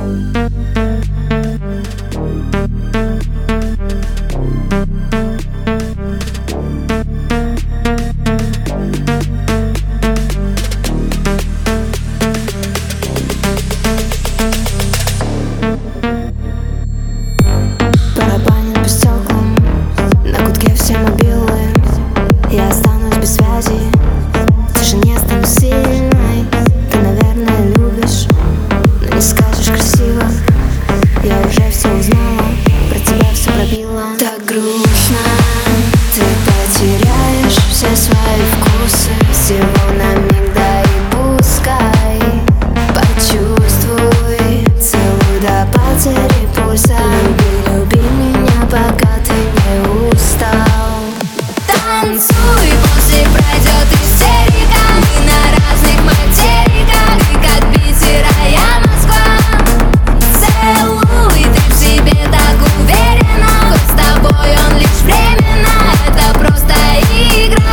Барабанит по стеклам, на гудке все мобилы. Я останусь без связи, в тишине стану сильной. Ты, наверное, любишь, но не скажешь красиво. Я уже все узнала, про тебя все пробила. Так грустно, ты потеряешь все свои вкусы. Всего на миг дай и пускай. Почувствуй, целуй до потери пульса. Люби меня, пока ты не устал. Танцуй, после пройдет истерика. Мы на разных материках, ты как Питер, а я Москва. Целуй, ты в себе так уверена. Хоть с тобой он лишь временно, это просто игра.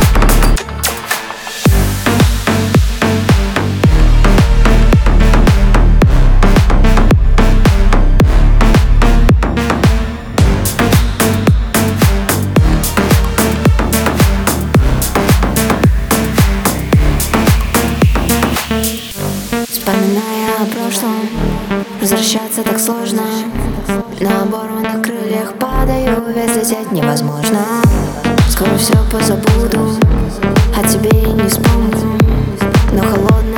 Вспоминая о прошлом, возвращаться так сложно. На оборванных крыльях падаю, ведь лететь невозможно. Скоро все позабуду, о тебе и не вспомню. Но холодный